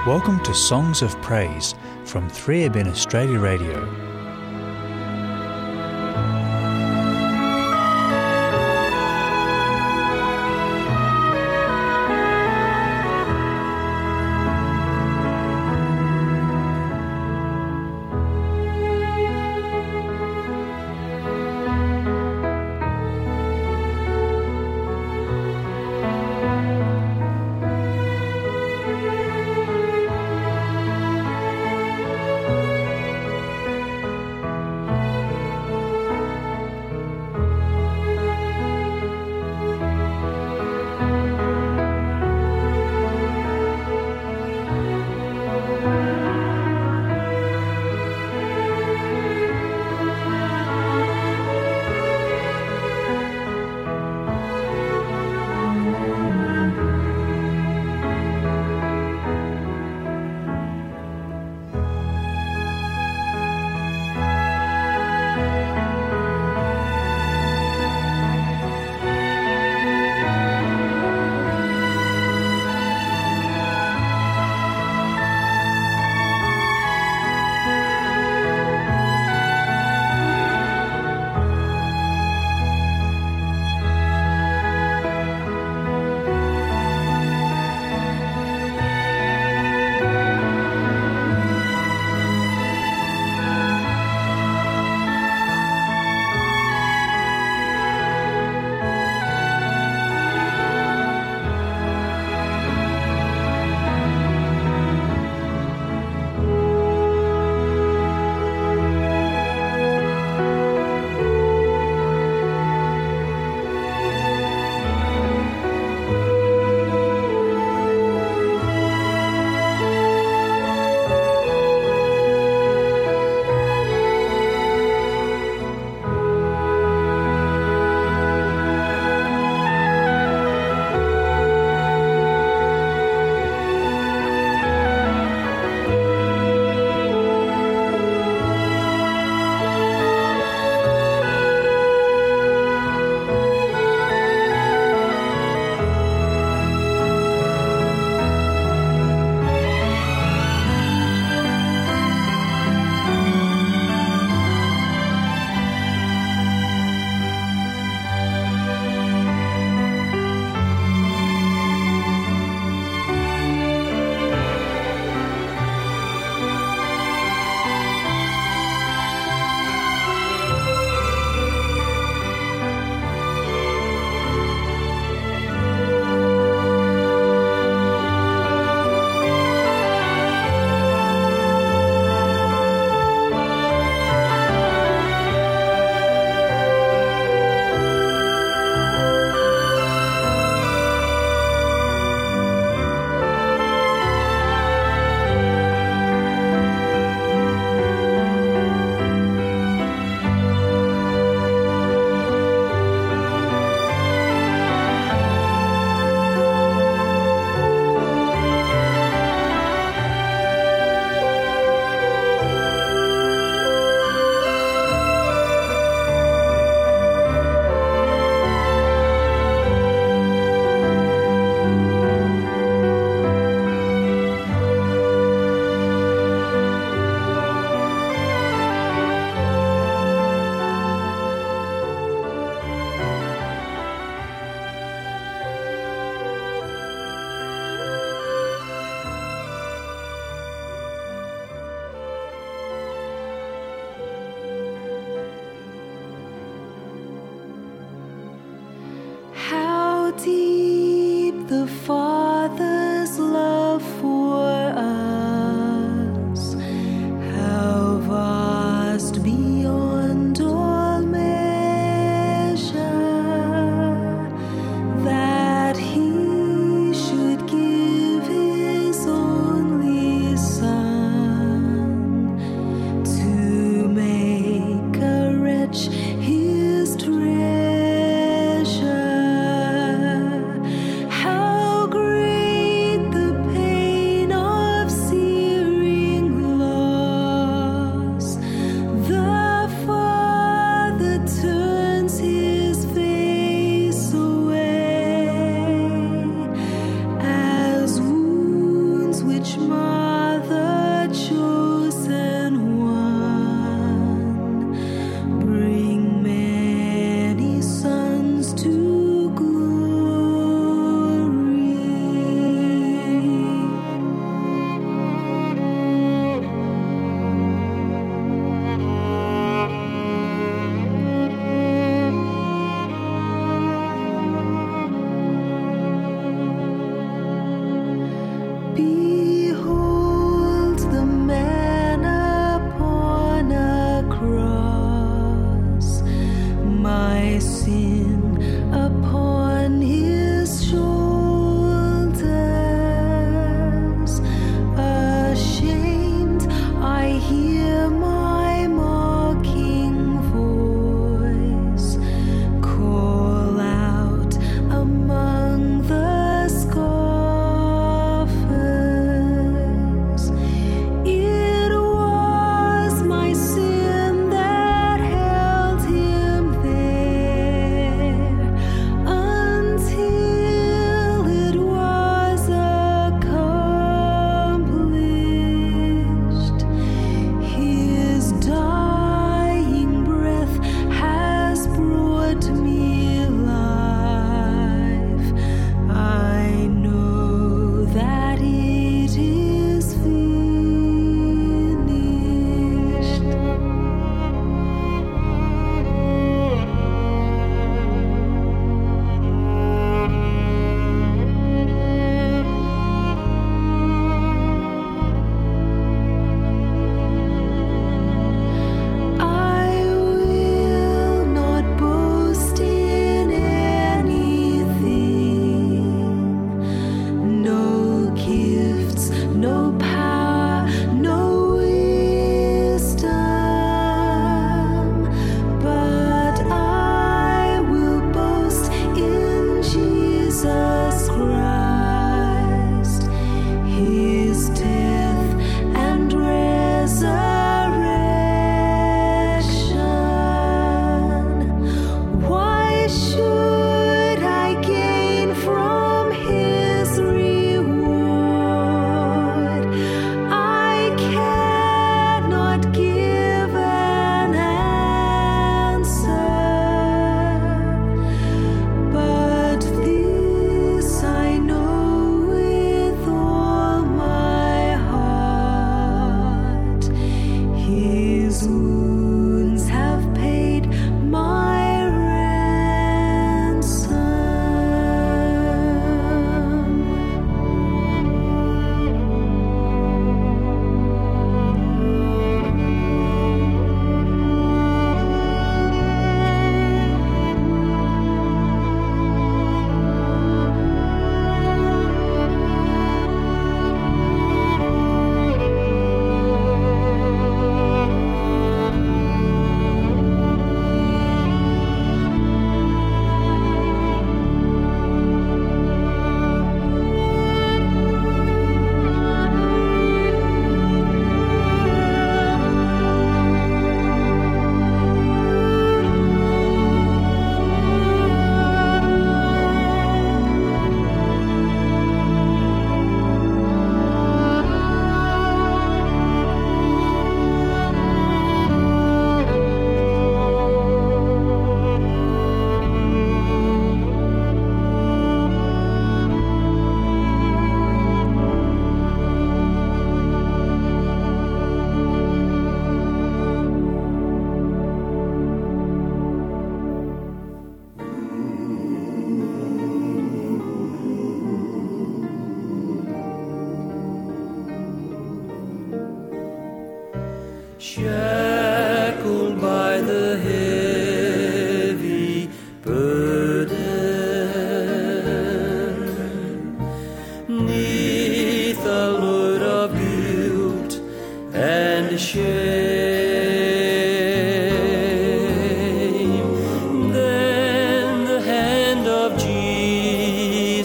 Welcome to Songs of Praise from 3ABN Australia Radio.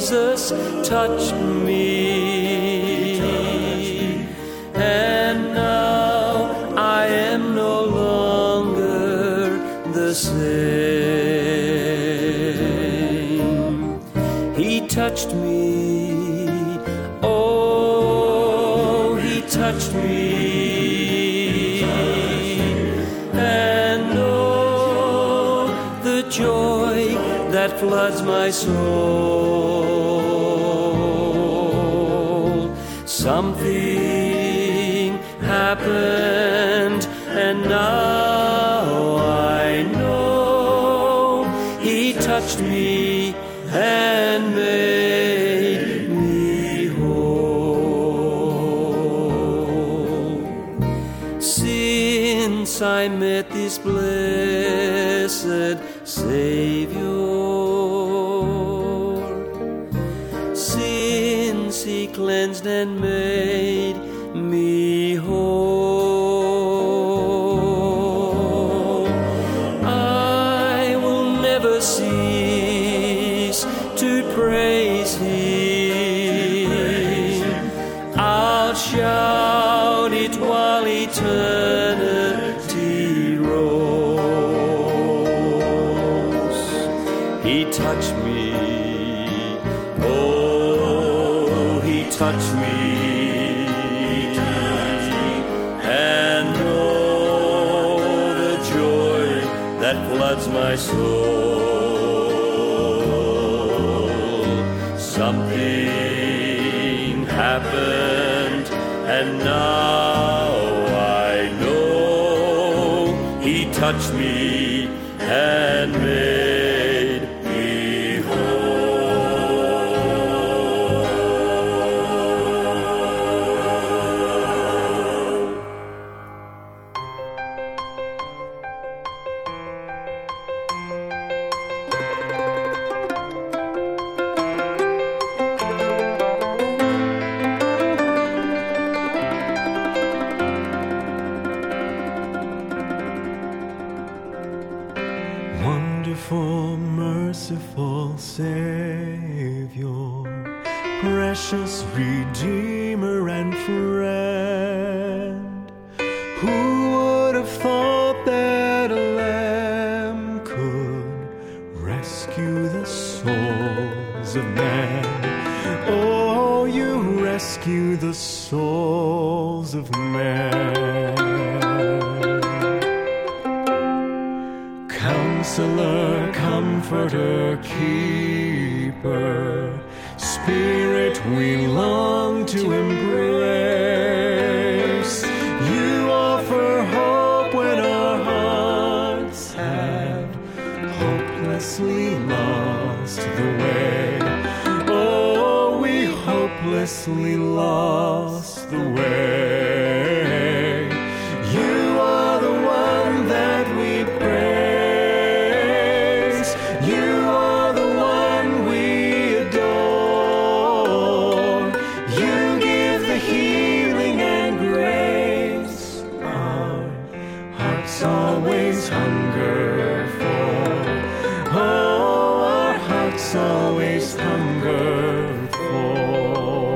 Jesus touched me, and now I am no longer the same. He touched me, oh, he touched me, and oh, the joy that floods my soul. Something happened, and now I know he touched me and made me whole. Since I met this blessed Savior, since he cleansed and made me whole, I will never cease to praise him. I'll shout it while eternity rolls. He touched me, oh, he touched me, and oh, the joy that floods my soul. Something happened, and now I know he touched me and made me whole. Wonderful, merciful Savior, precious Redeemer and friend, who would have thought that a lamb could rescue the souls of men? Oh, you rescue the souls of men. Counselor, Comforter, Keeper, Spirit we long to embrace. You offer hope when our hearts have hopelessly lost the way. Oh, we hopelessly lost the way. You are the one that we praise. Always hunger for, oh, our hearts always hunger for.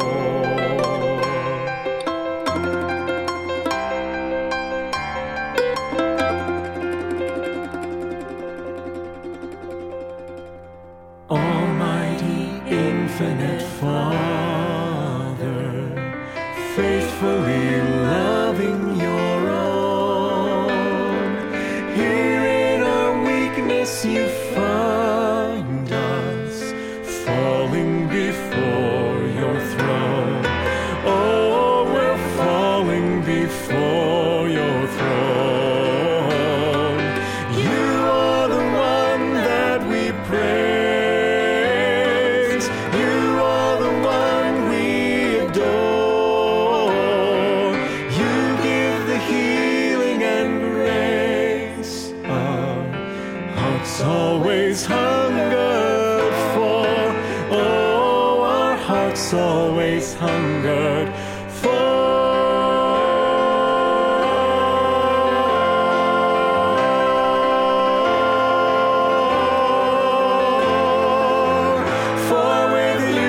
Almighty, infinite Father, faithfully loving your you find us falling before your throne. Oh, we're falling before your throne. You are the one that we praise. You are the one we adore. You give the healing and grace. Hearts always hungered for, oh, our hearts always hungered for. For with you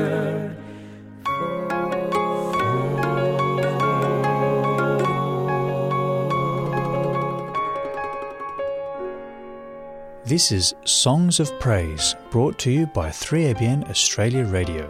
This is Songs of Praise, brought to you by 3ABN Australia Radio.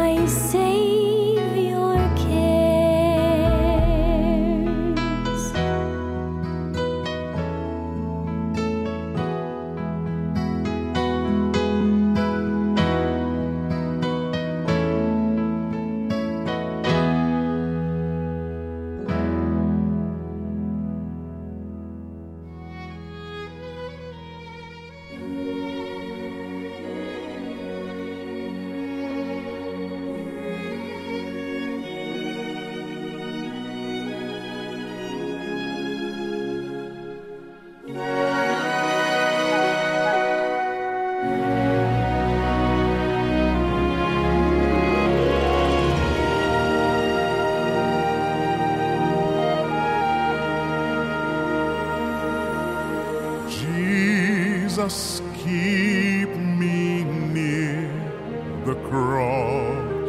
my Savior cares. Jesus, keep me near the cross.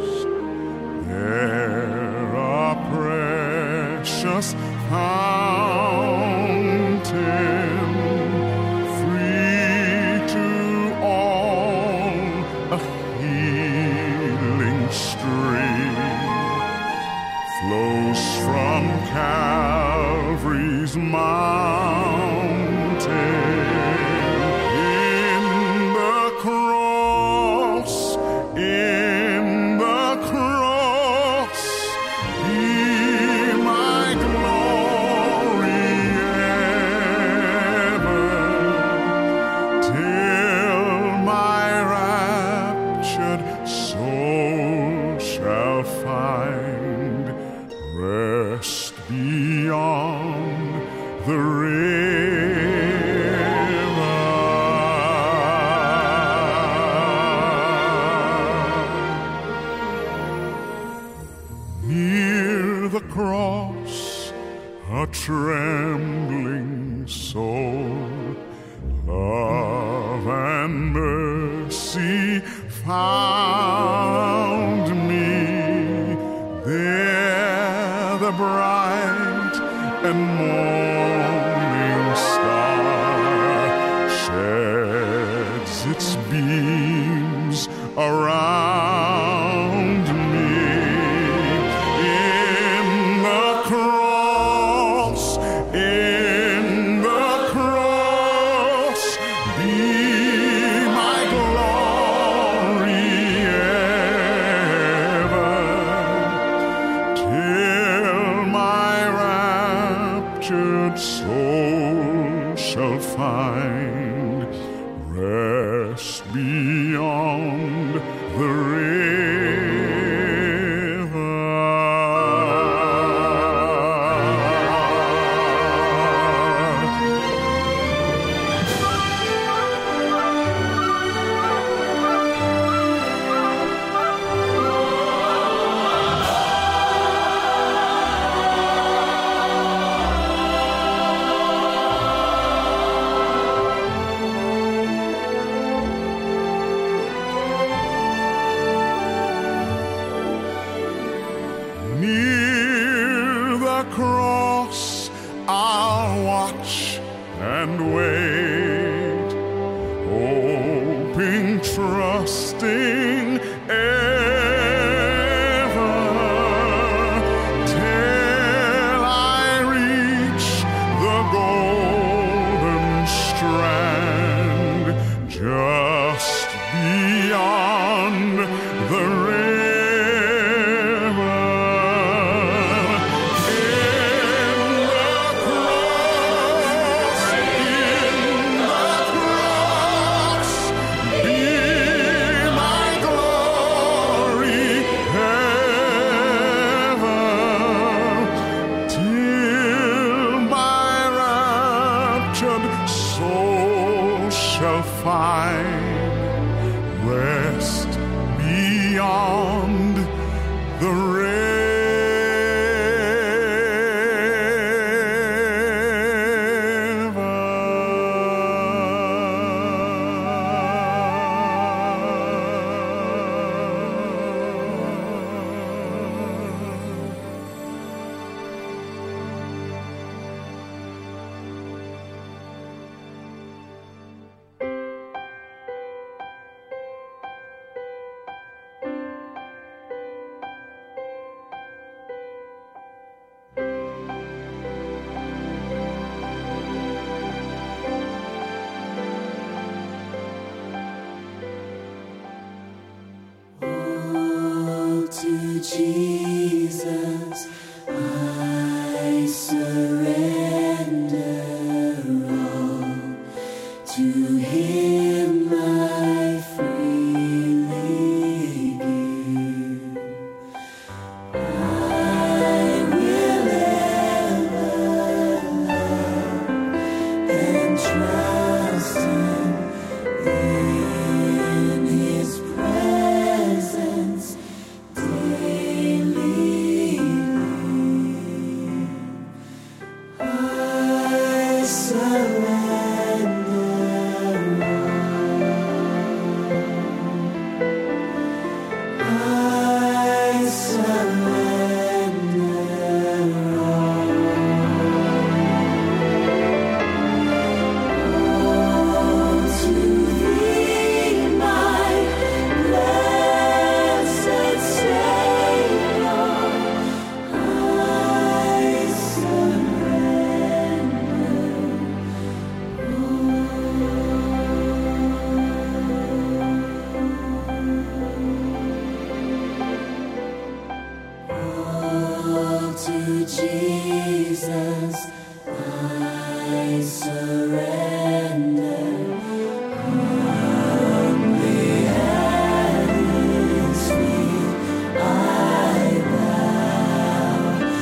There a precious fountain, free to all, a healing stream flows from Calvary's mountain. Trembling soul, love and mercy found me. There the bright and morning star sheds its beams around me. Soul shall find rest beyond the near the cross. I'll watch and wait, hoping, trusting ever, till I reach the golden strand, just beyond the soul shall find rest beyond the Jesus, I surrender all. To Him I freely give. I will ever love and trust Him in His presence daily. I surrender all. I surrender all. All to Thee, my blessed Savior, I all to Jesus I surrender. Humbly at His feet I bow.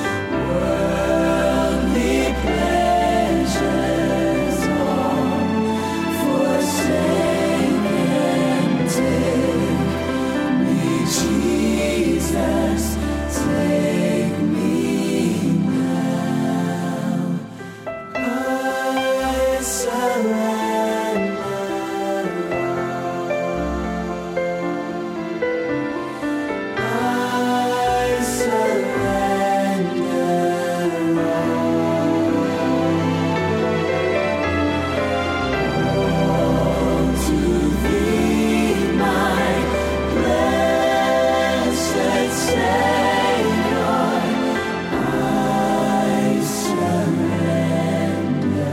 Worldly pleasures all forsake and take me, Jesus, take me now. I surrender all. I surrender all to Thee, my blessed Savior. I surrender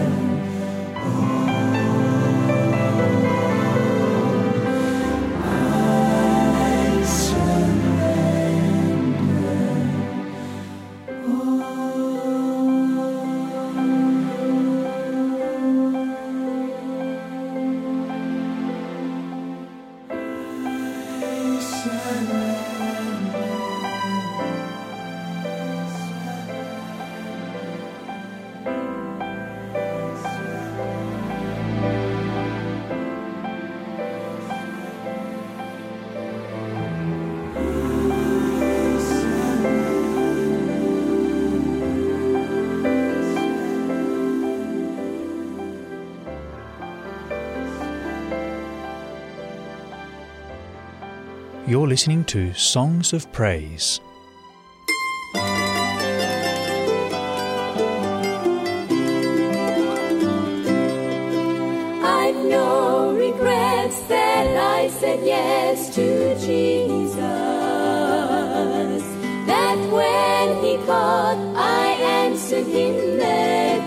You're listening to Songs of Praise. I've no regrets that I said yes to Jesus. That when He called, I answered Him that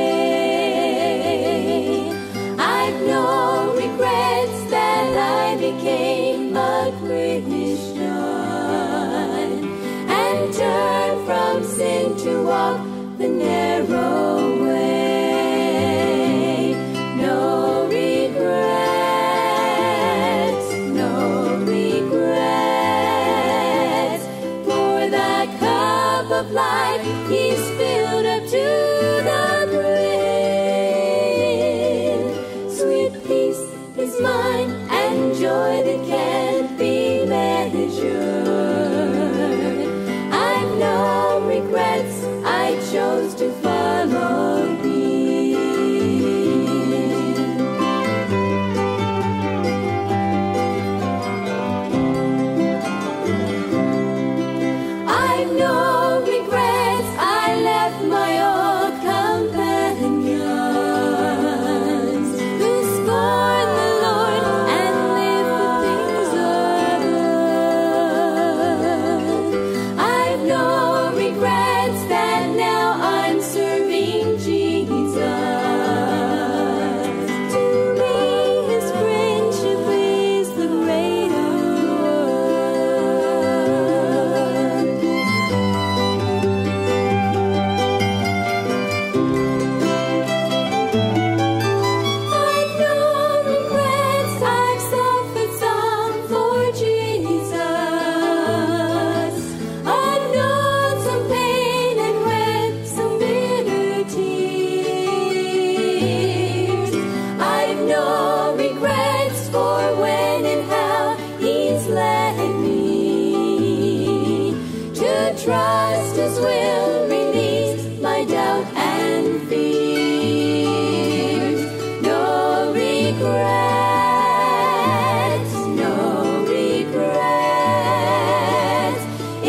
day. I've no regrets that I became a Christian and turned from sin to walk the narrow way. No regrets, no regrets. For the cup of life He's filled up to the brim. Sweet peace is mine and joy that can't be measured. I've no regrets, I chose to follow Thee. I've no regrets.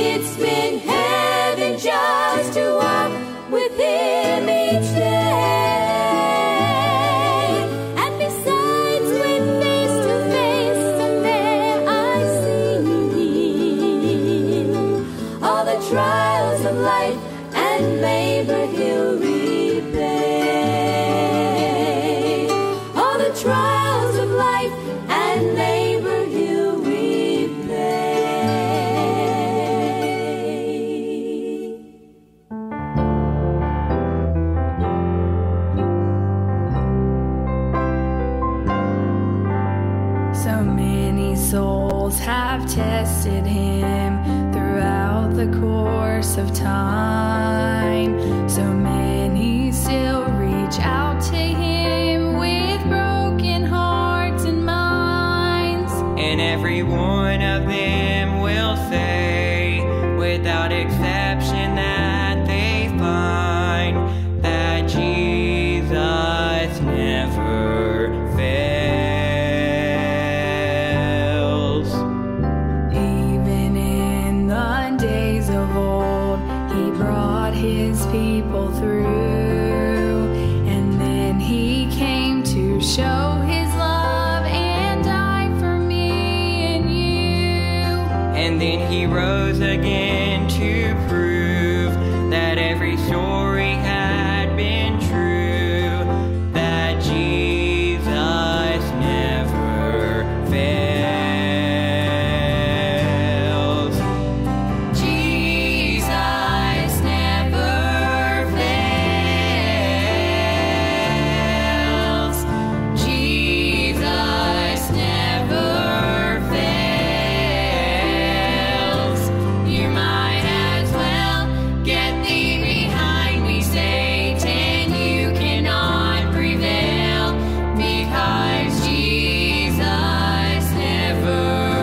It's been heaven just to walk with Him each day. And besides, when face to face someday I see Him, all the trials of life and labor He'll repay. All the trials of life and labor He'll repay. So many souls have tested Him throughout the course of time. So many still reach out to Him with broken hearts and minds. And every one of them will say, without exception, that they find that Jesus never fails. Even in the days of old, He brought His people through. And then He came to show His love and die for me and you. And then He rose again to prove that every story had been true, that Jesus never fails. Jesus never fails. Jesus never fails. You might as well get thee behind me, Satan. You cannot prevail, because Jesus never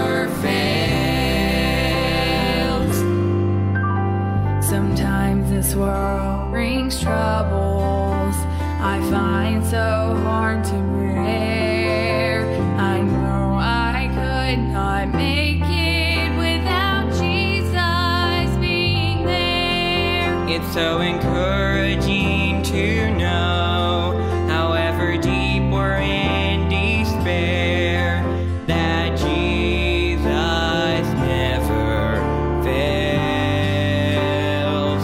fails. Sometimes this world brings troubles I find so hard to bear. I know I could not make it without Jesus being there. It's so encouraging to know, however deep we're in despair, that Jesus never fails.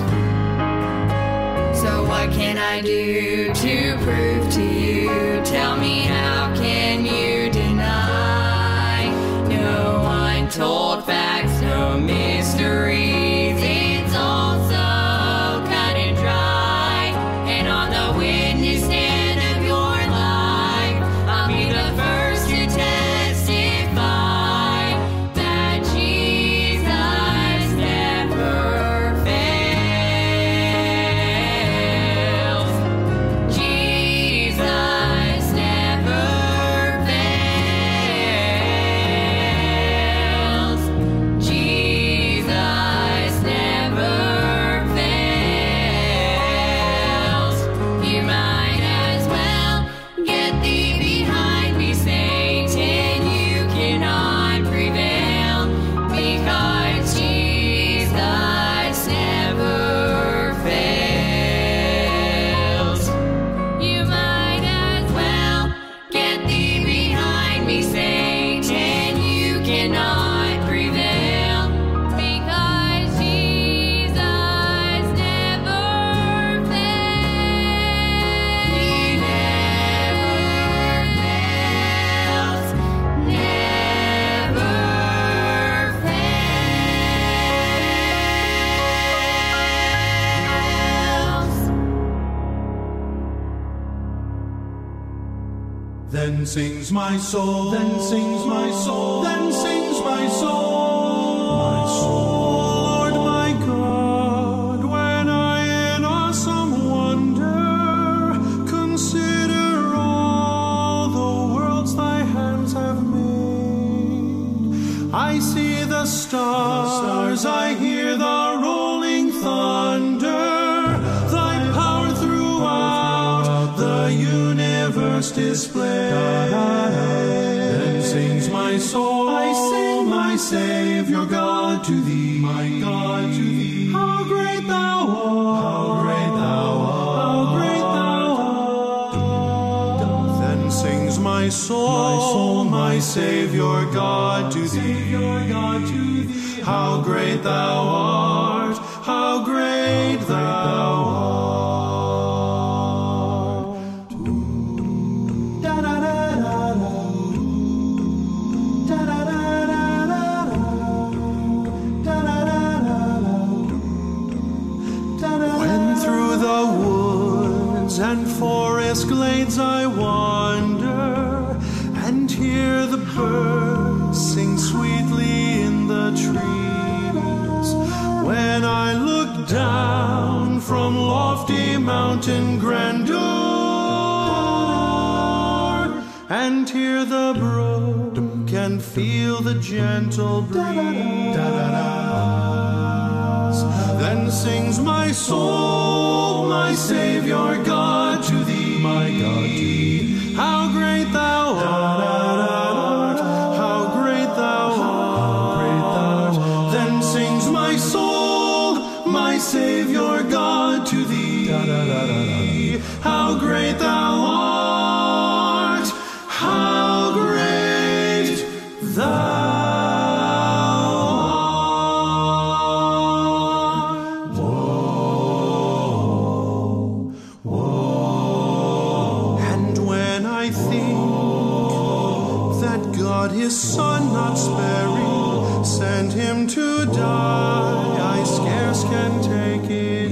So what can I do to prove to you? Tell me, how can you deny? No untold facts, no mysteries. It's all so cut and dry. And on the witness stand of your life, I'll be the first to testify that Jesus never fails. Jesus never fails. Jesus never fails. You might as well get thee behind me, Satan. You cannot prevail, because Jesus never fails. You might as well get thee behind me, Satan. You cannot prevail, because Jesus never fails. He never fails. Never fails. Then sings my soul, then sings my soul, then sings my soul, Lord my God, when I in awesome wonder consider all the worlds thy hands have made. I see the stars, I hear the rolling thunder, thy power throughout the universe displayed. Then sings my soul, I sing my Savior God, to thee, my God, to thee. How great thou art! How great thou art! How great thou art! Then sings my soul, my Savior God, to thee, God, to thee. How great thou art! How great thou art! And forest glades I wander, and hear the birds sing sweetly in the trees. When I look down from lofty mountain grandeur, and hear the brook and feel the gentle breeze, then sings my soul, my Savior God, to thee, my God, to thee. How great thou art! How great thou art! Then sings my soul, my Savior God, to thee. How great thou art! How great thou His Son not sparing, sent him to die, I scarce can take it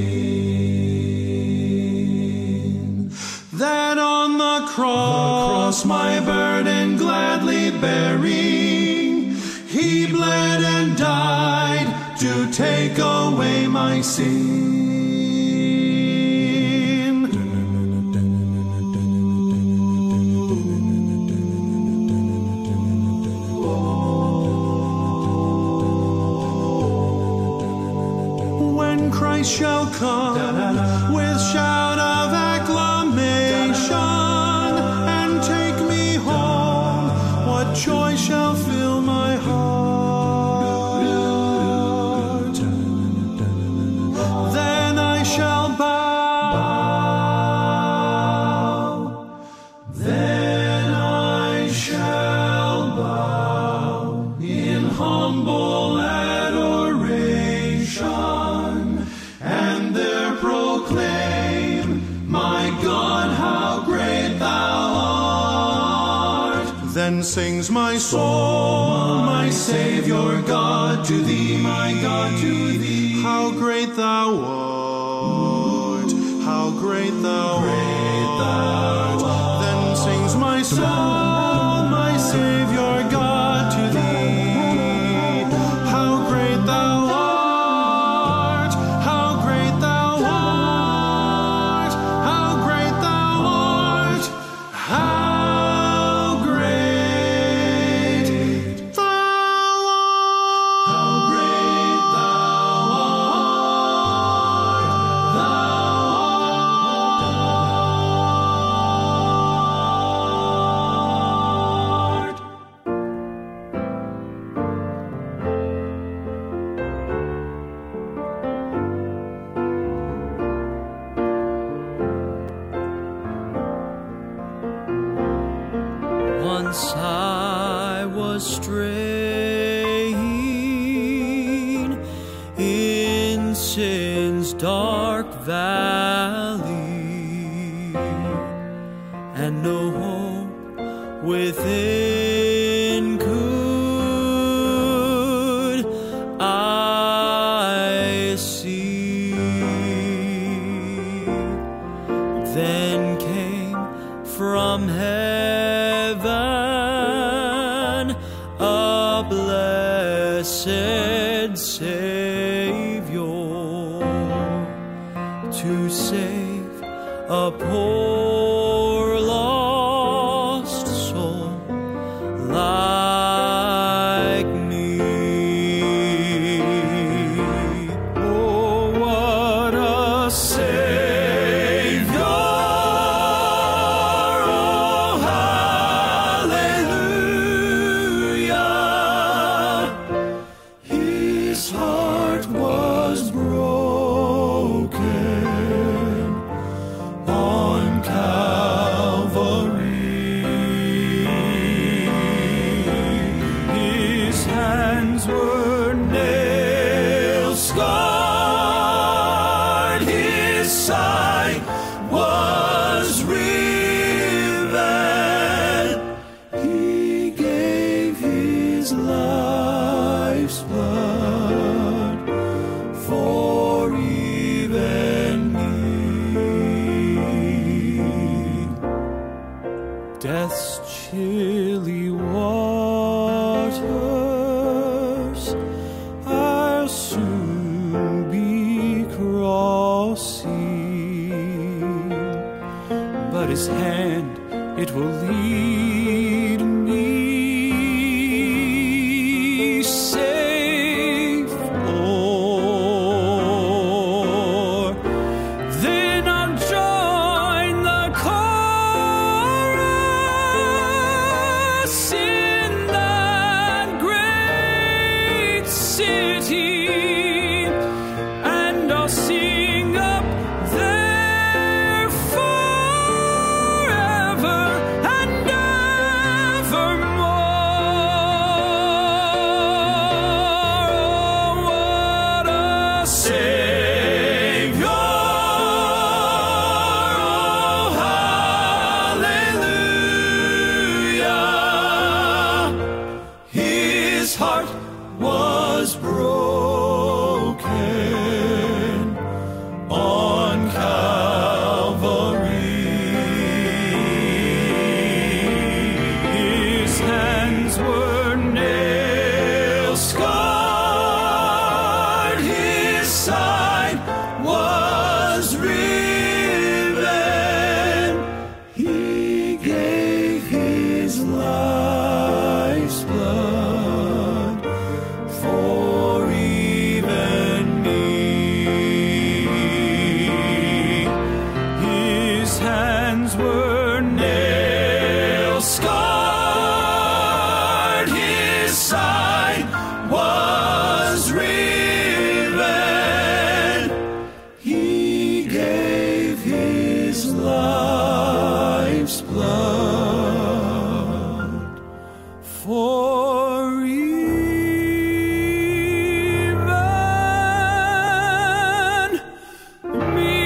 in. That on the cross my burden gladly bearing, he bled and died to take away my sin. Christ shall come with shout of acclamation and take me home. What joy shall fill my heart? Then I shall bow. Then I shall bow in humble adoration. And there proclaim, my God, how great thou art. Then sings my soul, my Savior God, to thee, my God, to thee. How great thou art, how great thou art. Then sings my soul, my Savior God, to thee. How great thou art. Once I was straying in sin's dark valley, and no hope within could I see. Then came from heaven a blessed Savior to save a poor lost soul like me. Oh, what a Savior! Oh, hallelujah! but his hand, it will lead me safe o'er. Then I'll join the chorus in that great city, and I'll sing up there forever and evermore. Oh, what a Savior! Oh, hallelujah! His heart was broken on Calvary. His hands were nail-scarred, his side was riven. He gave his life's blood for even me. His hands were nail-scarred, his side was riven. He gave his life's blood for even me.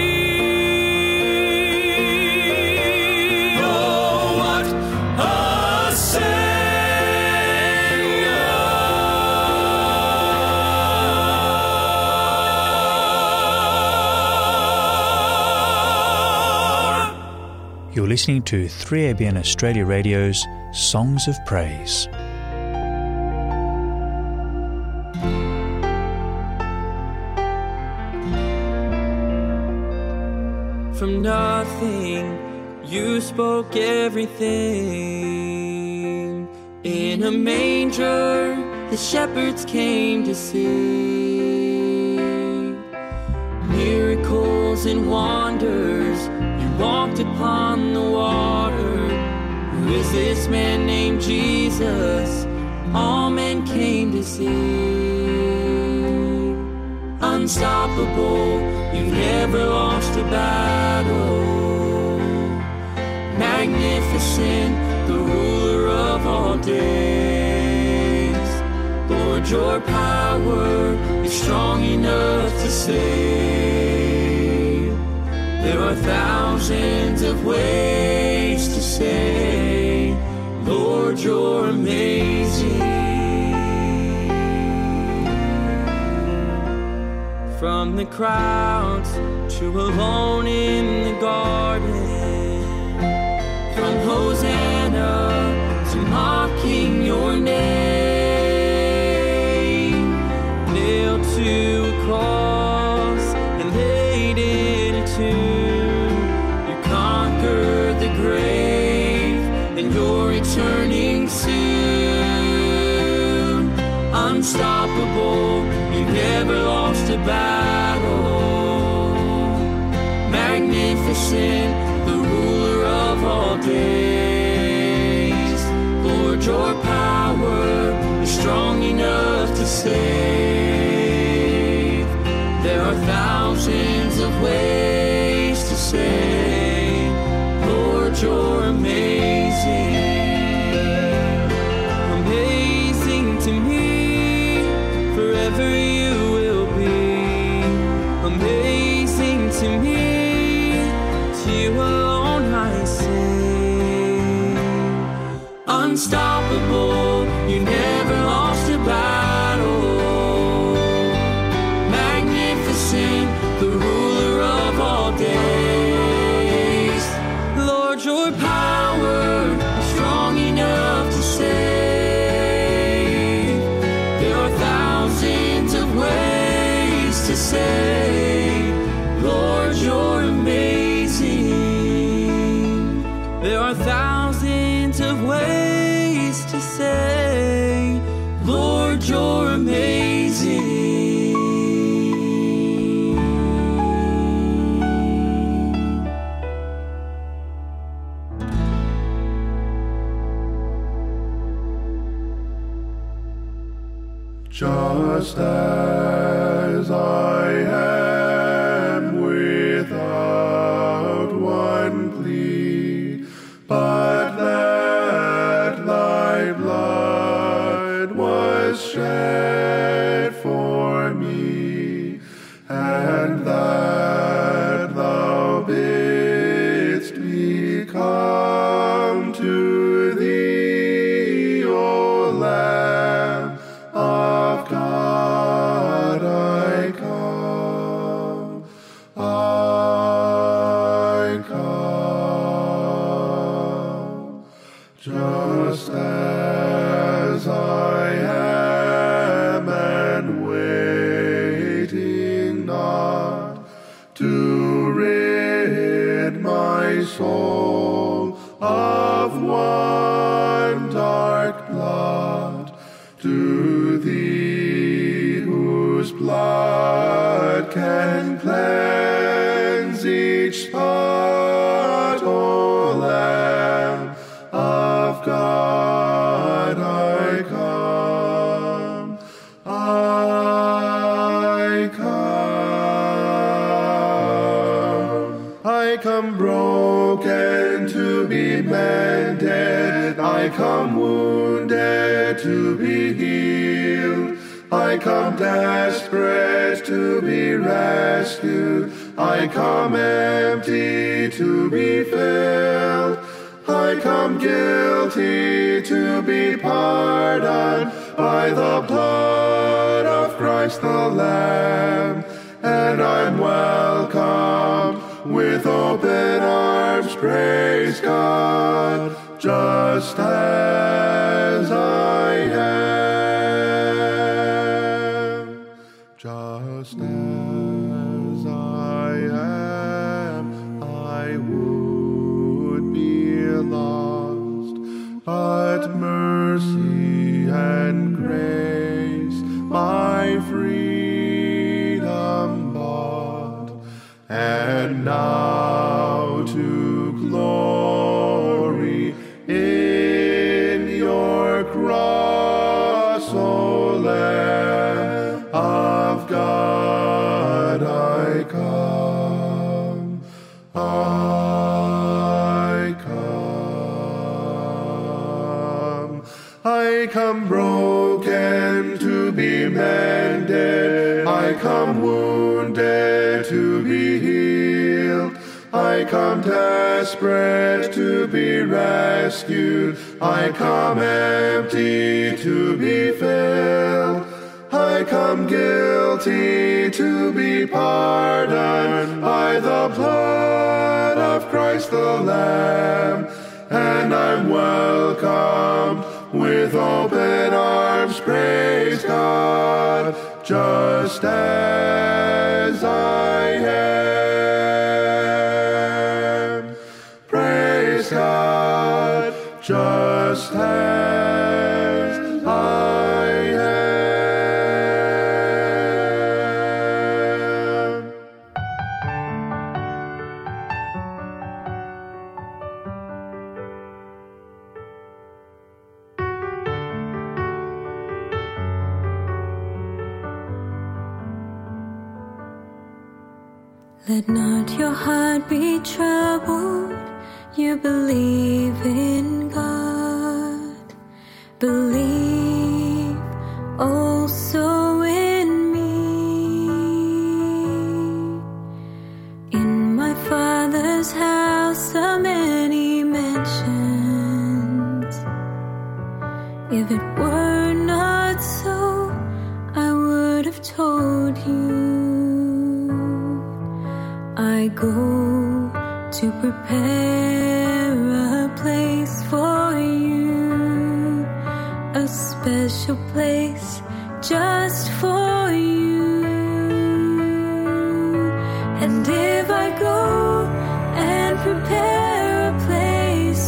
Oh, what a Savior! You're listening to 3ABN Australia Radio's Songs of Praise. From nothing, you spoke everything. In a manger, the shepherds came to see miracles and wonders. You walked upon the water. Who is this man named Jesus? All men came to see. Unstoppable, you've never lost a battle. Magnificent, the ruler of all days. Lord, your power is strong enough to save. There are thousands of ways to say, Lord, you're amazing. From the crowds to alone in the garden, from Hosanna to mocking your name, nailed to a cross and laid in a tomb, you conquered the grave and you're returning soon. Unstoppable, you never lost a battle. Magnificent, the ruler of all days. Lord, your power is strong enough to save. There are thousands of ways to say, Lord, you're amazing. Amazing to me, forever you will be. Amazing to me, to you alone I sing. Unstoppable, you never lost a battle. Magnificent, the ruler of all days. Lord, your power is strong enough to save. There are thousands of ways to say, Lord, you're amazing. There are thousands of ways to say, Lord, you're amazing. Just as I am without one plea, but that thy blood was shed for me, and that thou bidst me come to thee, O Lamb of God, I come, I come, just as I am, and waiting not to rid my soul of one dark blot, to thee whose blood can cleanse each spot, O Lamb of God, I come, I come. I come broken to be mended, I come wounded to be healed, I come desperate to be rescued, I come empty to be filled, I come guilty to be pardoned by the blood of Christ the Lamb, and I'm welcome with open arms, praise God, just as I am, just as I am, I would be lost, but mercy and grace my freedom bought, and now to glory in your cross, O Lamb of God, I come, I come. I come broken to be mended, I come wounded to be healed, I come desperate to be rescued, I come empty to be filled, I come guilty to be pardoned by the blood of Christ the Lamb, and I'm welcome with open arms, praise God, just as I am. Praise God, just as I am. Let not your heart be troubled. You believe in God. Believe also in me. In my Father's house are many mansions. If it were not so, I would have told you. I go to prepare a place for you, a special place just for you. And if I go and prepare a place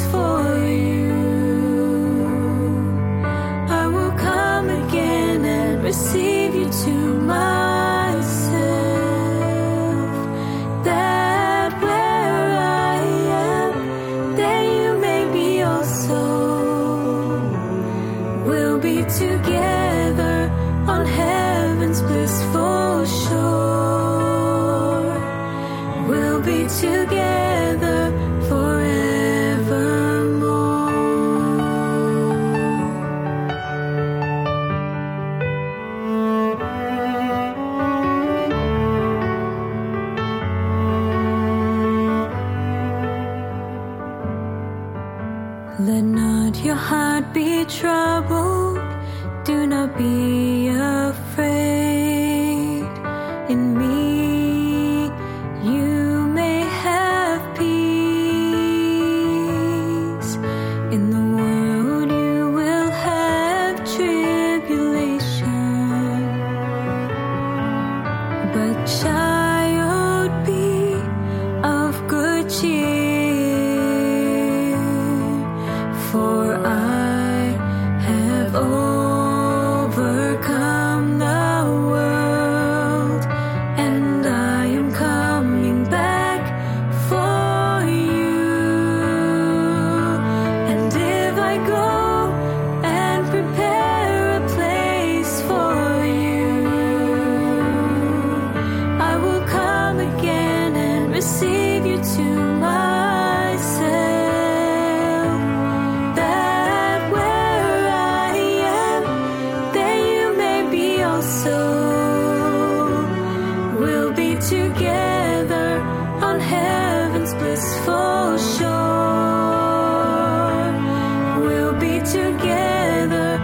be together forevermore. Let not your heart be troubled, do not be afraid. In me you may have peace. In the world you will have tribulation, but child, be of good cheer, for I have overcome the world, and I am coming back for you. And if I go and prepare a place for you, I will come again and receive you to myself, that where I am, there you may be also. We'll be together on heaven's blissful shore. We'll be together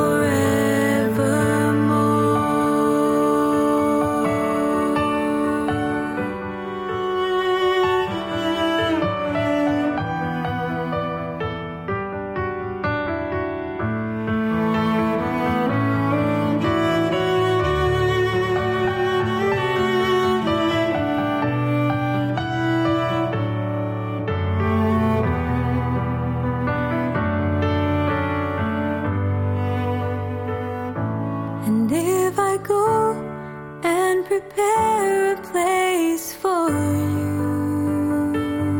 And if I go and prepare a place for you,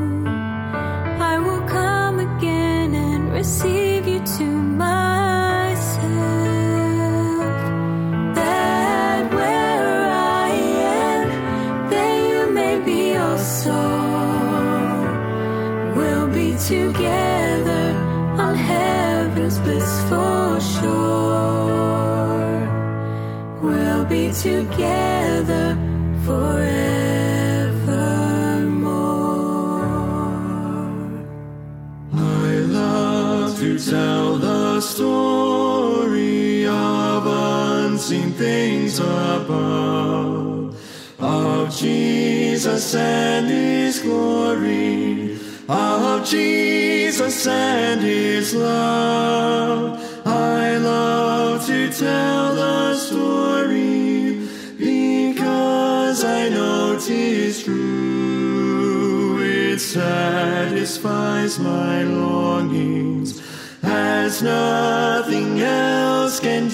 I will come again and receive you to myself, that where I am, there you may be also. We'll be together on heaven's blissful shore. We'll be together forevermore. I love to tell the story of unseen things above, of Jesus and His glory, of Jesus and His love. I love to tell the story because I know 'tis true. It satisfies my longings as nothing else can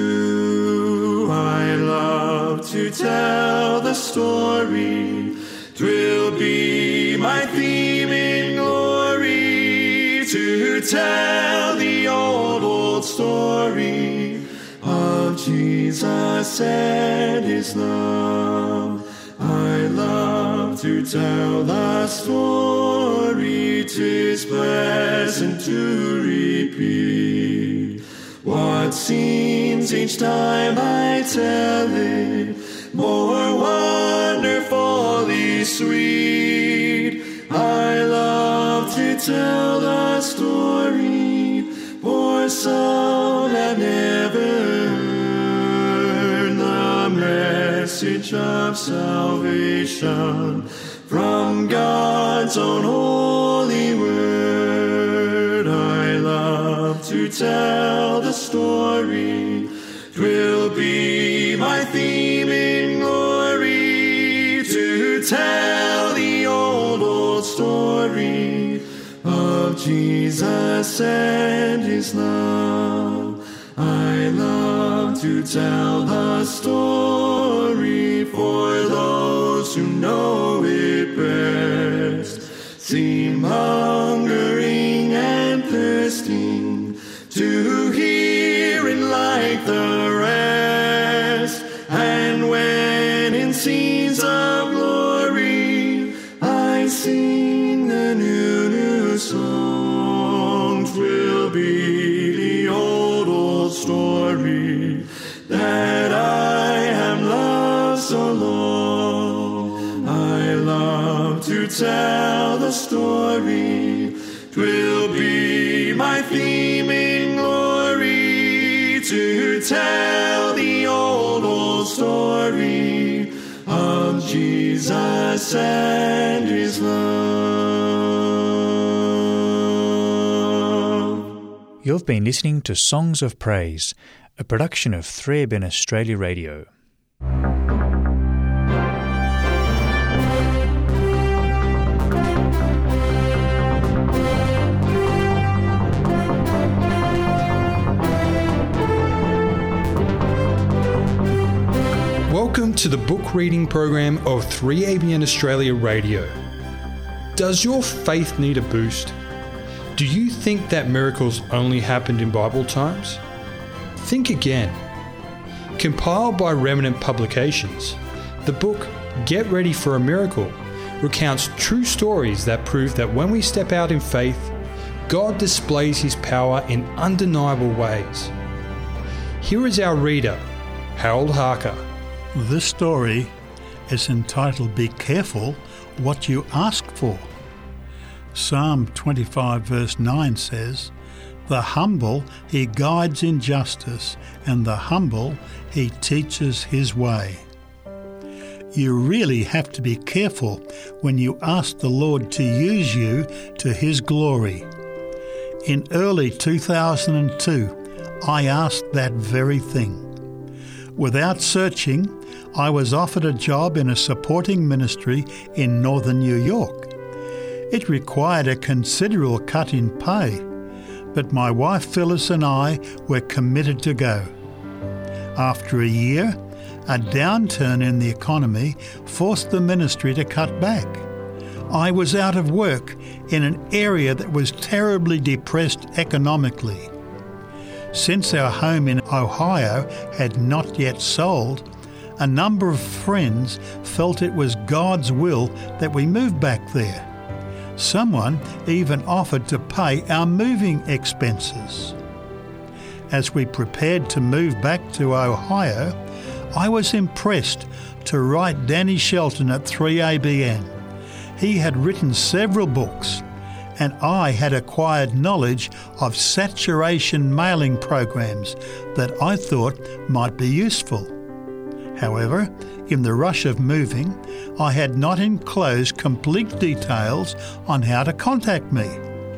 do. I love to tell the story. 'Twill be my theme in glory to tell the old story of Jesus and His love. I love to tell the story. 'Tis pleasant to repeat what seems each time I tell it more wonderfully sweet. I love to tell the story, for some have never heard the message of salvation from God's own holy word. I love to tell the story. 'Twill be my theme in glory to tell the old story of Jesus and His love. I love to tell the story for those who know it best, seem hungering and thirsting to hear it like the rest. And when in scenes of glory I song 'twill be the old story that I have loved so long. I love to tell the story, 'twill be my theme in glory, to tell the old story of Jesus and his love. You've been listening to Songs of Praise, a production of 3ABN Australia Radio. Welcome to the book reading program of 3ABN Australia Radio. Does your faith need a boost? Do you think that miracles only happened in Bible times? Think again. Compiled by Remnant Publications, the book Get Ready for a Miracle recounts true stories that prove that when we step out in faith, God displays his power in undeniable ways. Here is our reader, Harold Harker. This story is entitled Be Careful What You Ask For. Psalm 25 verse 9 says, "The humble he guides in justice, and the humble he teaches his way." You really have to be careful when you ask the Lord to use you to his glory. In early 2002, I asked that very thing. Without searching, I was offered a job in a supporting ministry in northern New York. It required a considerable cut in pay, but my wife Phyllis and I were committed to go. After a year, a downturn in the economy forced the ministry to cut back. I was out of work in an area that was terribly depressed economically. Since our home in Ohio had not yet sold, a number of friends felt it was God's will that we move back there. Someone even offered to pay our moving expenses. As we prepared to move back to Ohio, I was impressed to write Danny Shelton at 3ABN. He had written several books, and I had acquired knowledge of saturation mailing programs that I thought might be useful. However, in the rush of moving, I had not enclosed complete details on how to contact me.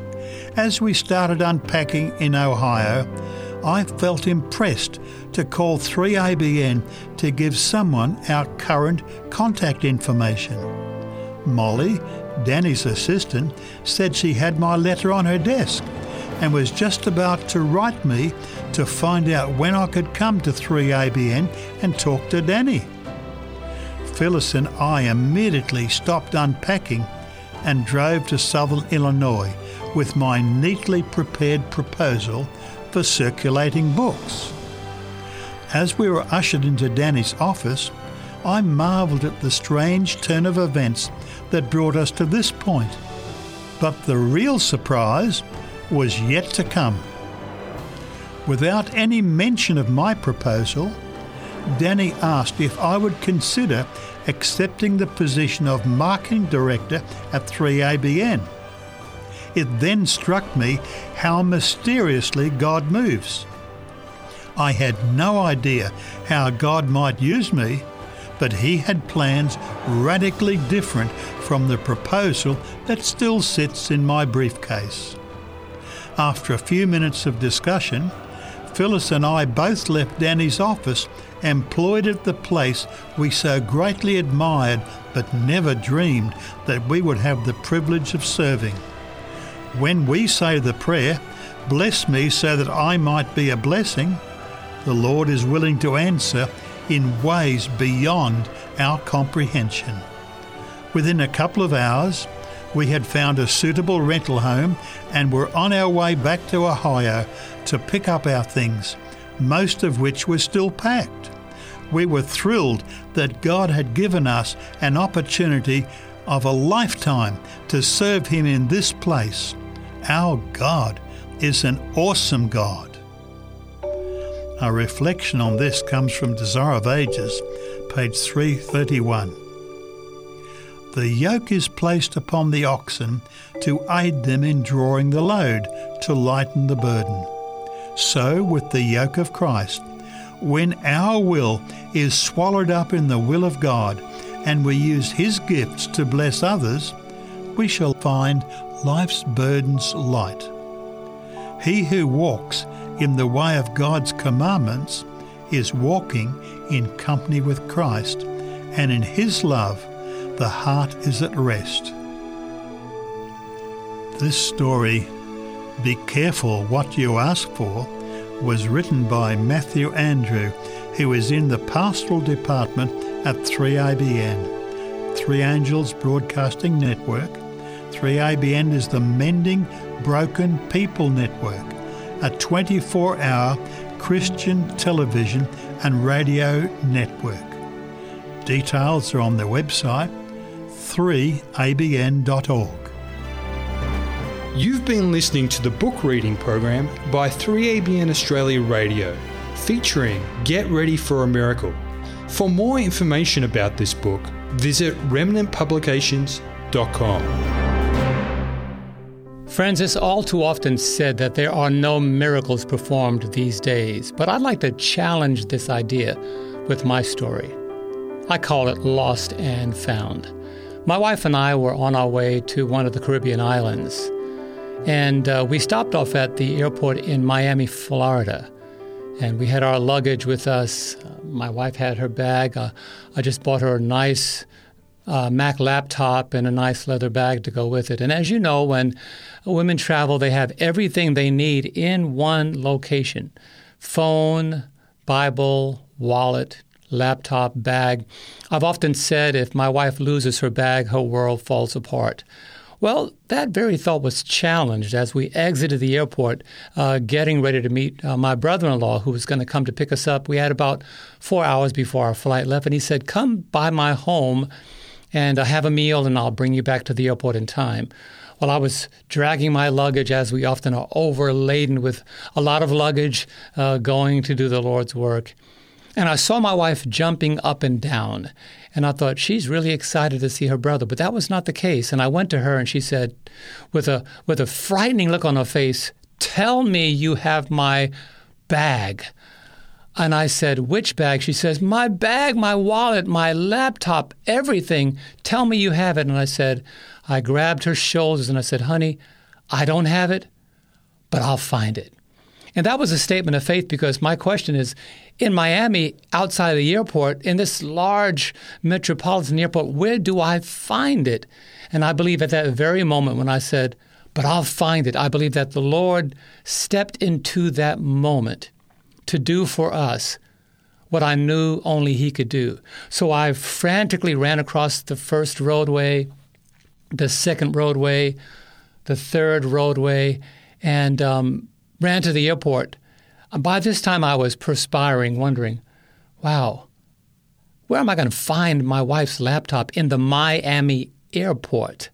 As we started unpacking in Ohio, I felt impressed to call 3ABN to give someone our current contact information. Molly, Danny's assistant, said she had my letter on her desk and was just about to write me to find out when I could come to 3ABN and talk to Danny. Phyllis and I immediately stopped unpacking and drove to Southern Illinois with my neatly prepared proposal for circulating books. As we were ushered into Danny's office, I marvelled at the strange turn of events that brought us to this point. But the real surprise was yet to come. Without any mention of my proposal, Danny asked if I would consider accepting the position of marketing director at 3ABN. It then struck me how mysteriously God moves. I had no idea how God might use me, but he had plans radically different from the proposal that still sits in my briefcase. After a few minutes of discussion, Phyllis and I both left Danny's office, employed at the place we so greatly admired but never dreamed that we would have the privilege of serving. When we say the prayer, "Bless me so that I might be a blessing," the Lord is willing to answer in ways beyond our comprehension. Within a couple of hours, we had found a suitable rental home and were on our way back to Ohio to pick up our things, most of which were still packed. We were thrilled that God had given us an opportunity of a lifetime to serve him in this place, Our God is an awesome God. Our reflection on this comes from Desire of Ages, page 331. The yoke is placed upon the oxen to aid them in drawing the load, to lighten the burden. So with the yoke of Christ, when our will is swallowed up in the will of God and we use His gifts to bless others, we shall find life's burdens light. He who walks in the way of God's commandments is walking in company with Christ, and in His love the heart is at rest. This story, Be Careful What You Ask For, was written by Matthew Andrew, who is in the pastoral department at 3ABN, Three Angels Broadcasting Network. 3ABN is the Mending Broken People Network, a 24-hour Christian television and radio network. Details are on their website, 3abn.org. You've been listening to the book reading program by 3ABN Australia Radio, featuring Get Ready for a Miracle. For more information about this book, visit remnantpublications.com. Friends, it's all too often said that there are no miracles performed these days, but I'd like to challenge this idea with my story. I call it Lost and Found. My wife and I were on our way to one of the Caribbean islands, and we stopped off at the airport in Miami, Florida, and we had our luggage with us. My wife had her bag. I just bought her a nice Mac laptop and a nice leather bag to go with it. And as you know, when women travel, they have everything they need in one location: phone, Bible, wallet, laptop, bag. I've often said if my wife loses her bag, her world falls apart. Well, that very thought was challenged as we exited the airport, getting ready to meet my brother-in-law, who was going to come to pick us up. We had about 4 hours before our flight left, and he said, "Come by my home and have a meal, and I'll bring you back to the airport in time." Well, I was dragging my luggage, as we often are, overladen with a lot of luggage, going to do the Lord's work. And I saw my wife jumping up and down, and I thought, she's really excited to see her brother. But that was not the case. And I went to her, and she said, with a frightening look on her face, "Tell me you have my bag." And I said, "Which bag?" She says, "My bag, my wallet, my laptop, everything. Tell me you have it." And I grabbed her shoulders and I said, "Honey, I don't have it, but I'll find it." And that was a statement of faith, because my question is, in Miami, outside of the airport, in this large metropolitan airport, where do I find it? And I believe at that very moment when I said, "But I'll find it," I believe that the Lord stepped into that moment to do for us what I knew only He could do. So I frantically ran across the first roadway, the second roadway, the third roadway, and ran to the airport. By this time, I was perspiring, wondering, wow, where am I going to find my wife's laptop in the Miami airport?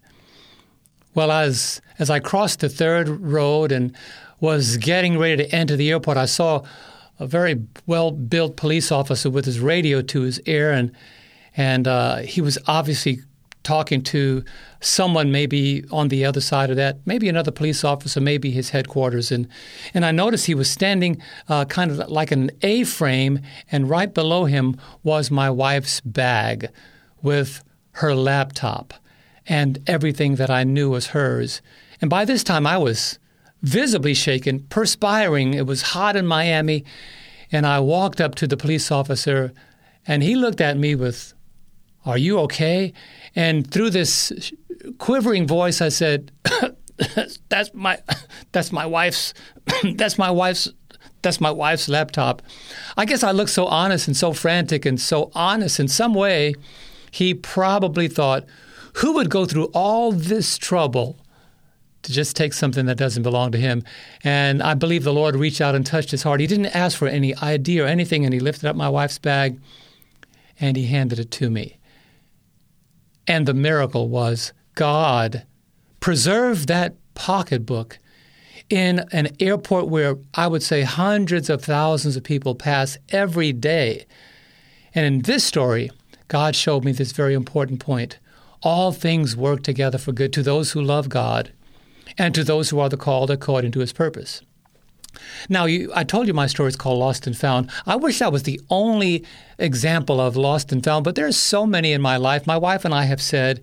Well, as I crossed the third road and was getting ready to enter the airport, I saw a very well-built police officer with his radio to his ear, and he was obviously talking to someone maybe on the other side of that, maybe another police officer, maybe his headquarters. And I noticed he was standing kind of like an A-frame, and right below him was my wife's bag with her laptop and everything that I knew was hers. And by this time, I was visibly shaken, perspiring. It was hot in Miami. And I walked up to the police officer, and he looked at me with, "Are you okay?" And through this quivering voice, I said, that's my wife's laptop. I guess I looked so honest and so frantic and so honest. In some way, he probably thought, who would go through all this trouble to just take something that doesn't belong to him? And I believe the Lord reached out and touched his heart. He didn't ask for any idea or anything, and he lifted up my wife's bag and he handed it to me. And the miracle was God preserved that pocketbook in an airport where I would say hundreds of thousands of people pass every day. And in this story, God showed me this very important point. All things work together for good to those who love God and to those who are the called according to his purpose. Now, I told you my story is called Lost and Found. I wish that was the only example of lost and found, but there's so many in my life. My wife and I have said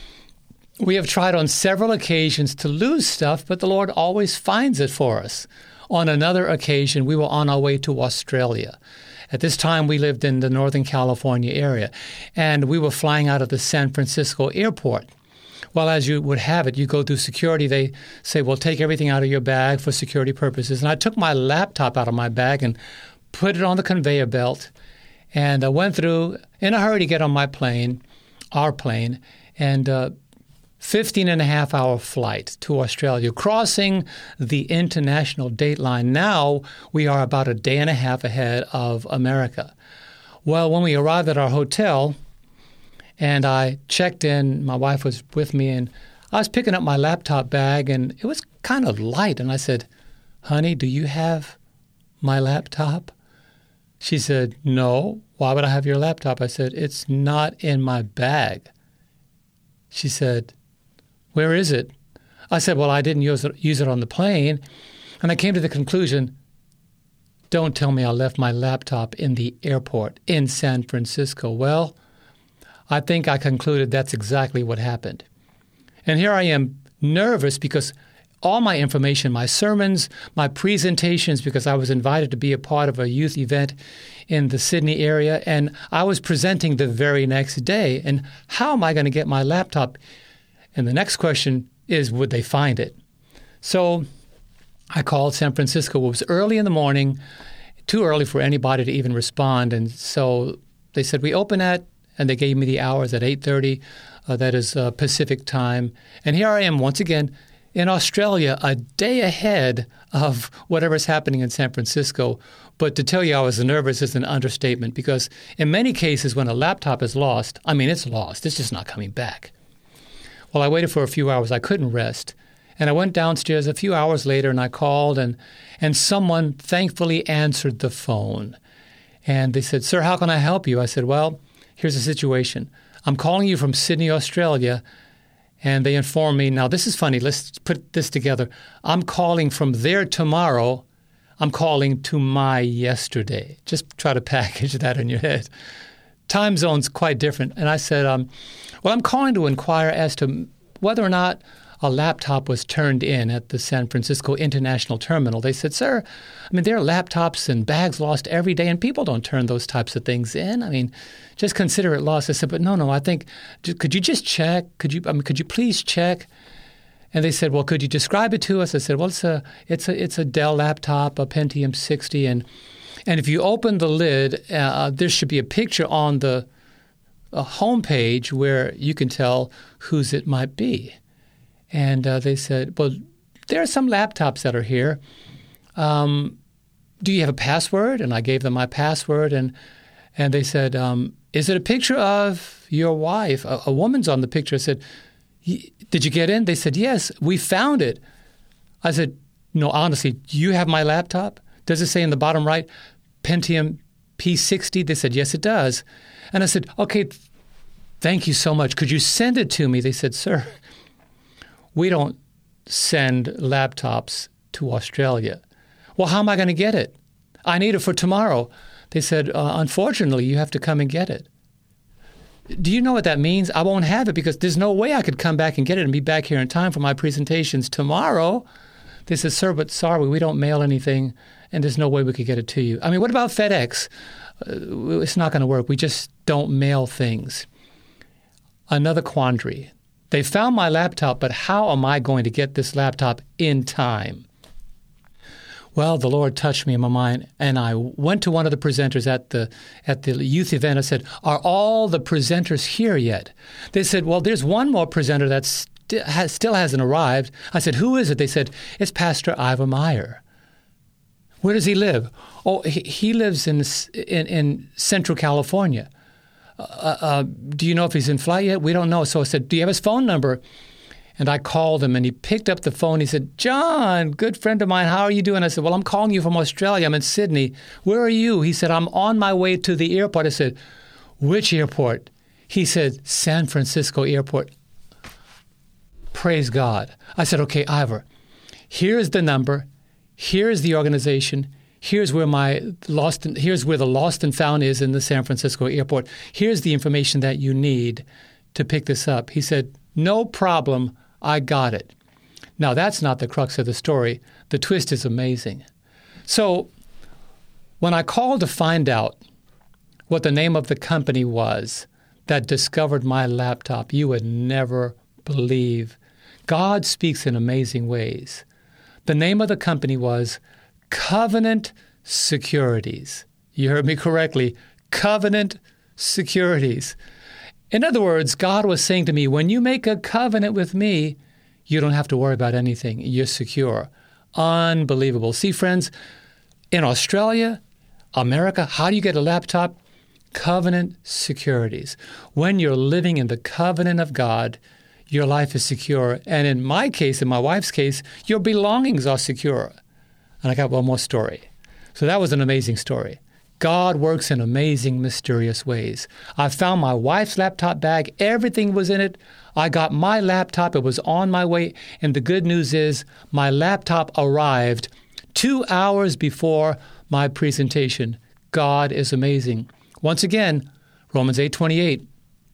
we have tried on several occasions to lose stuff, but the Lord always finds it for us. On another occasion, we were on our way to Australia. At this time, we lived in the Northern California area, and we were flying out of the San Francisco airport. Well, as you would have it, you go through security. They say, well, take everything out of your bag for security purposes. And I took my laptop out of my bag and put it on the conveyor belt. And I went through in a hurry to get on my plane, our plane, and 15-and-a-half-hour flight to Australia, crossing the international date line. Now we are about a day and a half ahead of America. Well, when we arrived at our hotel, and I checked in, my wife was with me, and I was picking up my laptop bag, and it was kind of light. And I said, honey, do you have my laptop? She said, no. Why would I have your laptop? I said, it's not in my bag. She said, where is it? I said, well, I didn't use it on the plane. And I came to the conclusion, don't tell me I left my laptop in the airport in San Francisco. Well, I think I concluded that's exactly what happened. And here I am nervous because all my information, my sermons, my presentations, because I was invited to be a part of a youth event in the Sydney area, and I was presenting the very next day. And how am I going to get my laptop? And the next question is, would they find it? So I called San Francisco. It was early in the morning, too early for anybody to even respond. And so they said, we open at, and they gave me the hours at 8:30. That is Pacific time. And here I am once again in Australia, a day ahead of whatever's happening in San Francisco. But to tell you I was nervous is an understatement, because in many cases when a laptop is lost, I mean, it's lost. It's just not coming back. Well, I waited for a few hours. I couldn't rest. And I went downstairs a few hours later, and I called, and someone thankfully answered the phone. And they said, sir, how can I help you? I said, well, here's the situation. I'm calling you from Sydney, Australia, and they informed me, now this is funny, let's put this together. I'm calling from there tomorrow. I'm calling to my yesterday. Just try to package that in your head. Time zone's quite different. And I said, well, I'm calling to inquire as to whether or not a laptop was turned in at the San Francisco International Terminal. They said, sir, I mean, there are laptops and bags lost every day, and people don't turn those types of things in. I mean, just consider it lost. I said, but no, I think, could you just check? Could you please check? And they said, well, could you describe it to us? I said, well, it's a Dell laptop, a Pentium 60, and if you open the lid, there should be a picture on the homepage where you can tell whose it might be. And they said, well, there are some laptops that are here. Do you have a password? And I gave them my password. And they said, is it a picture of your wife? A woman's on the picture. I said, did you get in? They said, yes, we found it. I said, no, honestly, do you have my laptop? Does it say in the bottom right, Pentium P60? They said, yes, it does. And I said, okay, thank you so much. Could you send it to me? They said, sir, we don't send laptops to Australia. Well, how am I going to get it? I need it for tomorrow. They said, unfortunately, you have to come and get it. Do you know what that means? I won't have it because there's no way I could come back and get it and be back here in time for my presentations tomorrow. They said, sir, but sorry, we don't mail anything, and there's no way we could get it to you. I mean, what about FedEx? It's not going to work. We just don't mail things. Another quandary. They found my laptop, but how am I going to get this laptop in time? Well, the Lord touched me in my mind, and I went to one of the presenters at the youth event. I said, are all the presenters here yet? They said, well, there's one more presenter that still hasn't arrived. I said, who is it? They said, it's Pastor Ivor Meyer. Where does he live? Oh, he lives in Central California. Do you know if he's in flight yet? We don't know. So I said, do you have his phone number? And I called him, and he picked up the phone. He said, "John, good friend of mine, how are you doing?" I said, "Well, I'm calling you from Australia. I'm in Sydney. Where are you?" He said, "I'm on my way to the airport." I said, "Which airport?" He said, "San Francisco Airport." Praise God. I said, "Okay, Ivor, here's the number. Here's the organization. Here's where the Lost and Found is in the San Francisco Airport. Here's the information that you need to pick this up." He said, "No problem. I got it." Now, that's not the crux of the story. The twist is amazing. So when I called to find out what the name of the company was that discovered my laptop, you would never believe. God speaks in amazing ways. The name of the company was Covenant Securities. You heard me correctly. Covenant Securities. In other words, God was saying to me, when you make a covenant with me, you don't have to worry about anything. You're secure. Unbelievable. See, friends, in Australia, America, how do you get a laptop? Covenant Securities. When you're living in the covenant of God, your life is secure. And in my case, in my wife's case, your belongings are secure. And I got one more story. So that was an amazing story. God works in amazing, mysterious ways. I found my wife's laptop bag. Everything was in it. I got my laptop. It was on my way. And the good news is my laptop arrived 2 hours before my presentation. God is amazing. Once again, Romans 8:28.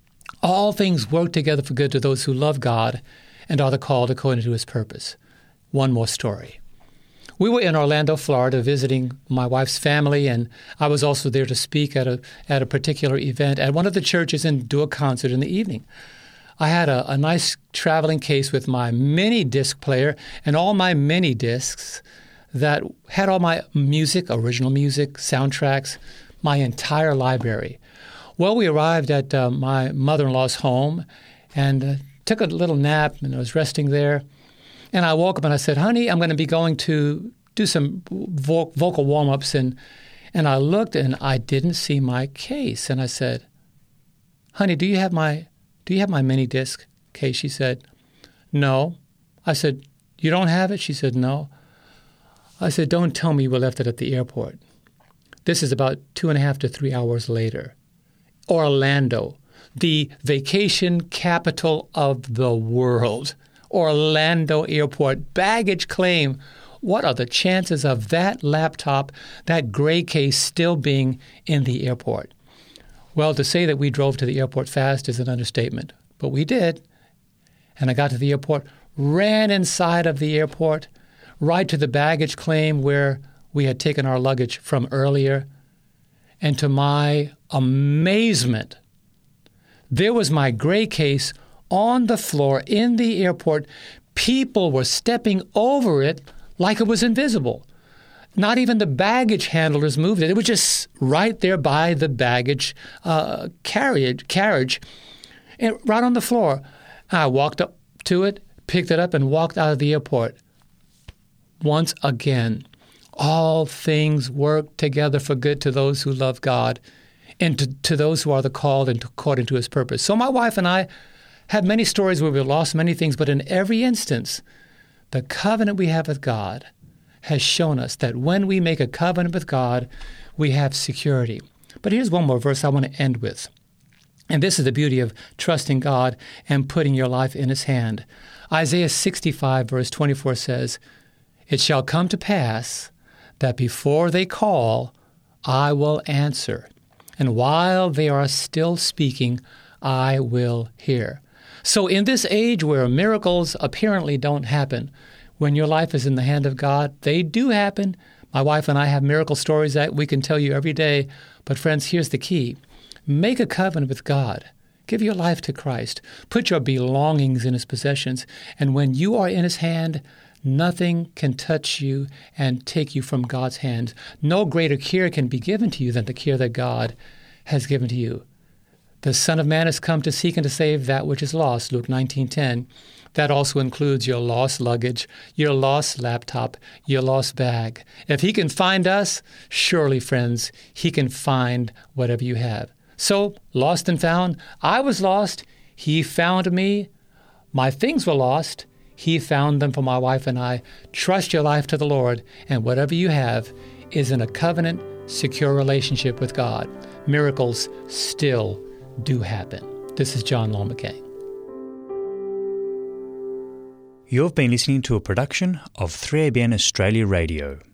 All things work together for good to those who love God and are the called according to his purpose. One more story. We were in Orlando, Florida, visiting my wife's family, and I was also there to speak at a particular event at one of the churches and do a concert in the evening. I had a nice traveling case with my mini disc player and all my mini discs that had all my music, original music, soundtracks, my entire library. Well, we arrived at my mother-in-law's home and took a little nap, and I was resting there. And I woke up and I said, "Honey, I'm going to be going to do some vocal warm-ups." And I looked and I didn't see my case. And I said, "Honey, do you have my mini disc case?" She said, "No." I said, "You don't have it?" She said, "No." I said, "Don't tell me you left it at the airport." This is about 2.5 to 3 hours later. Orlando, the vacation capital of the world. Orlando Airport, baggage claim. What are the chances of that laptop, that gray case, still being in the airport? Well, to say that we drove to the airport fast is an understatement, but we did. And I got to the airport, ran inside of the airport, right to the baggage claim where we had taken our luggage from earlier. And to my amazement, there was my gray case on the floor in the airport. People were stepping over it like it was invisible. Not even the baggage handlers moved it. It was just right there by the baggage carriage, and right on the floor. I walked up to it, picked it up, and walked out of the airport. Once again, all things work together for good to those who love God and to those who are the called and according to his purpose. So my wife and I have many stories where we lost many things, but in every instance, the covenant we have with God has shown us that when we make a covenant with God, we have security. But here's one more verse I want to end with. And this is the beauty of trusting God and putting your life in his hand. Isaiah 65, verse 24 says, "It shall come to pass that before they call, I will answer. And while they are still speaking, I will hear." So in this age where miracles apparently don't happen, when your life is in the hand of God, they do happen. My wife and I have miracle stories that we can tell you every day. But friends, here's the key. Make a covenant with God. Give your life to Christ. Put your belongings in his possessions. And when you are in his hand, nothing can touch you and take you from God's hand. No greater care can be given to you than the care that God has given to you. The Son of Man has come to seek and to save that which is lost, Luke 19:10. That also includes your lost luggage, your lost laptop, your lost bag. If he can find us, surely, friends, he can find whatever you have. So, lost and found. I was lost. He found me. My things were lost. He found them for my wife and I. Trust your life to the Lord, and whatever you have is in a covenant, secure relationship with God. Miracles still do happen. This is John Law McKay. You've been listening to a production of 3ABN Australia Radio.